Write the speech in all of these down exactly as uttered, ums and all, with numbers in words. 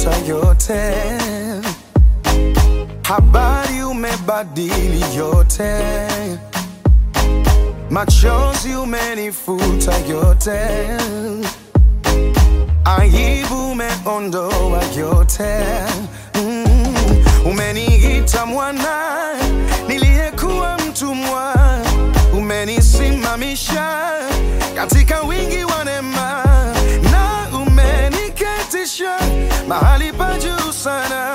umefuta yote, habari umebadili yote, machozi umenifuta yote, aibu umeondoa yote. mm. Umeniita mwana niliyekuwa mtumwa, umenisimamisha katika wingi wa neema, na umeniketisha mahali pa juu sana.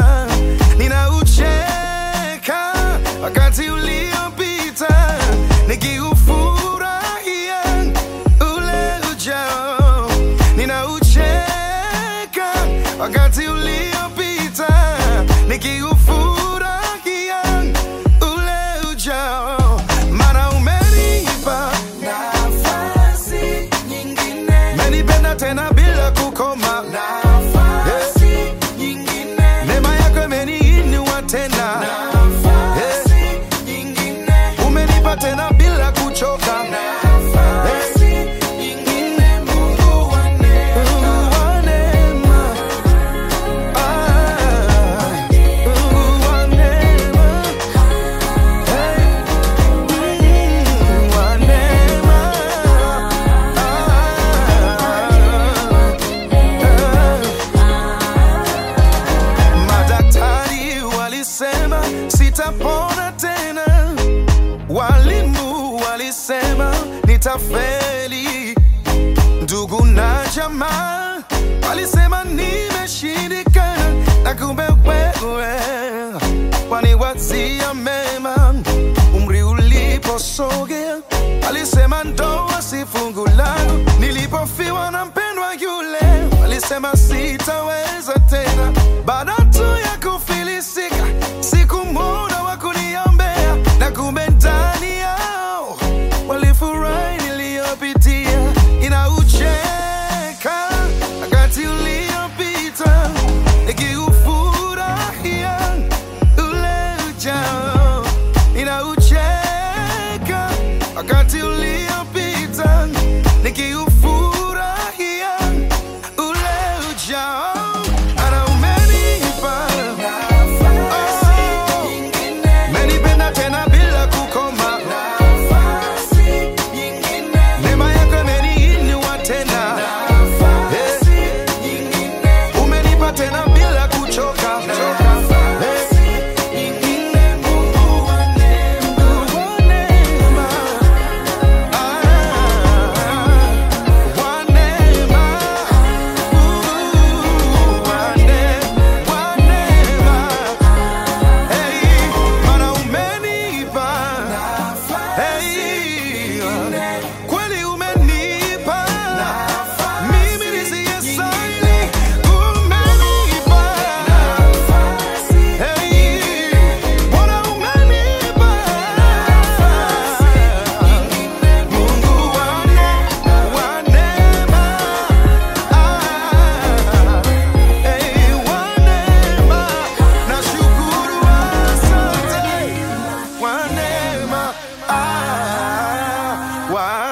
Ninaucheka wakati uliopita, nikiufurahia ule ujao. Ninaucheka wakati uliopita, nikiufurahia ule ujao. Maana umenipa nafasi nyingine, umenipenda tena bila kukoma. Nafasi yeah. nyingine, neema yako imeniinua tena. Nafasi yeah. nyingine, umenipa tena bila kuchoka. Nafasi yeah. nyingine, Mungu wa neema. Mungu wa neema. Ah, Mungu wa neema. Hey. Mungu wa neema. Madaktari walisema sitapona tena, walimu walisema nitafeli, ndugu na jamaa walisema nimeshindikana, na kumbe wewe waniwazia mema. Umri uliposogea walisema ndoa si fungu langu, nilipofiwa na mpendwa yule walisema sitaweza tena. Baada tu ya kufilisika sikumwona wa kuniombea, na kumbe ndani yao walifurahi niliyopitia. Inaucheka wakati uliopita, nikiufurahia ule ujao. Inaucheka wakati uliopita, nikiufurahia ule ujao. Ana umenipa nafasi nyingine, umenipenda tena bila kukoma. Nafasi nyingine, neema yako imeniinua tena. Nafasi nyingine, umenipa tena bila kuchoka. Nafasi nyingine, Mungu wa neema. Mungu wa neema. Ah, wa neema. Mungu wa neema. Wa neema. Hey, maana umenipa. Hey, kweli umenipa. Mimi nisiyestahili, umenipa. Hey, Bwana umenipa. Mungu wa neema, wa neema. Ah, hey, wa neema. Nashukuru, asante. Wa neema. Ah, wa